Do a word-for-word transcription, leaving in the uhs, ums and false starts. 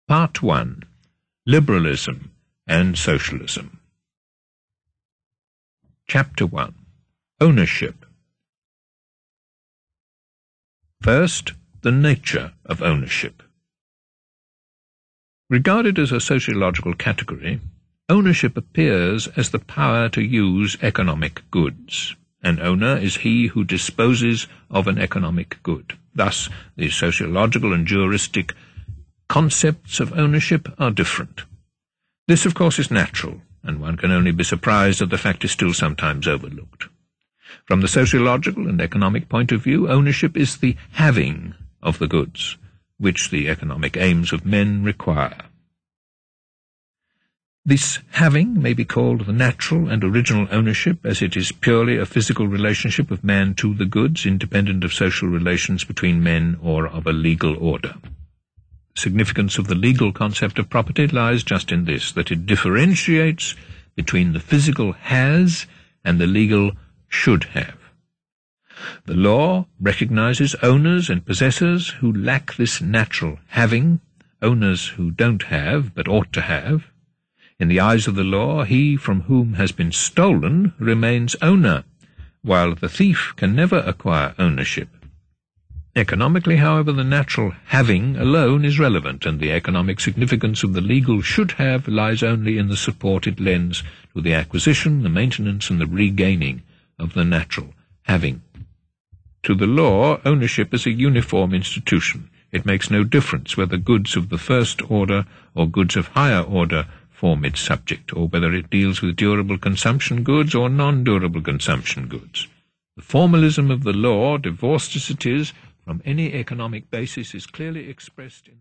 Part one. Liberalism and Socialism. Chapter one. Ownership. First, the nature of ownership. Regarded as a sociological category, ownership appears as the power to use economic goods. An owner is he who disposes of an economic good. Thus, the sociological and juristic concepts of ownership are different. This, of course, is natural, and one can only be surprised that the fact is still sometimes overlooked. From the sociological and economic point of view, ownership is the having of the goods, which the economic aims of men require. This having may be called the natural and original ownership, as it is purely a physical relationship of man to the goods, independent of social relations between men or of a legal order. The significance of the legal concept of property lies just in this, that it differentiates between the physical has and the legal should have. The law recognizes owners and possessors who lack this natural having, owners who don't have but ought to have. In the eyes of the law, he from whom has been stolen remains owner, while the thief can never acquire ownership. Economically, however, the natural having alone is relevant, and the economic significance of the legal should have lies only in the support it lends to the acquisition, the maintenance, and the regaining of the natural having. To the law, ownership is a uniform institution. It makes no difference whether goods of the first order or goods of higher order form its subject, or whether it deals with durable consumption goods or non-durable consumption goods. The formalism of the law, divorced as it is from any economic basis, is clearly expressed in